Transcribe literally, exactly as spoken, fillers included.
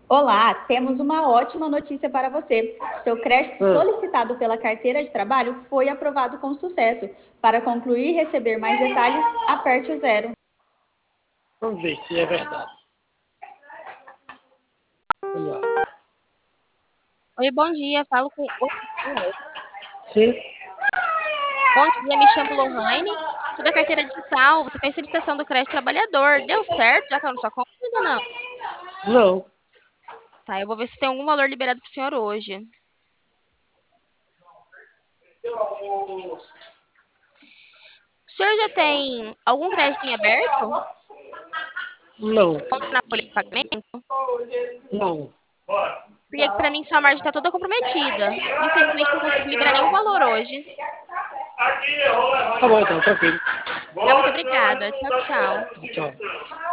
Olá, temos uma ótima notícia para você. Seu crédito Ah, solicitado pela carteira de trabalho foi aprovado com sucesso. Para concluir e receber mais detalhes, aperte o zero. vamos ver se é verdade. Vamos lá. Oi, bom dia. Falo com. Oi, Sim? bom dia, me chamo Lohane. Sou da carteira digital. Você fez solicitação do crédito trabalhador. Deu certo? Já caiu na sua conta ou ainda não? Não. Tá, eu vou ver se tem algum valor liberado pro senhor hoje. O senhor já tem algum crédito em aberto? Não. Conta na folha de pagamento? Não. Porque aqui pra mim sua margem tá toda comprometida. Infelizmente não consigo liberar nenhum valor hoje. Tá bom então, tranquilo. Tá, muito obrigada. Tchau, tchau. Tchau.